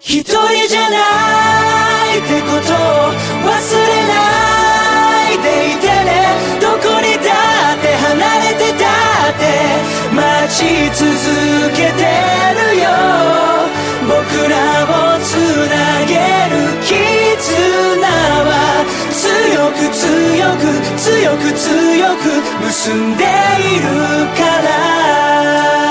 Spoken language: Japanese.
一人じゃないってことを忘れないでいてね。どこにだって離れてだって待ち続けてるよ。僕らをつなげる絆は強く強く強く強く結んでいるから。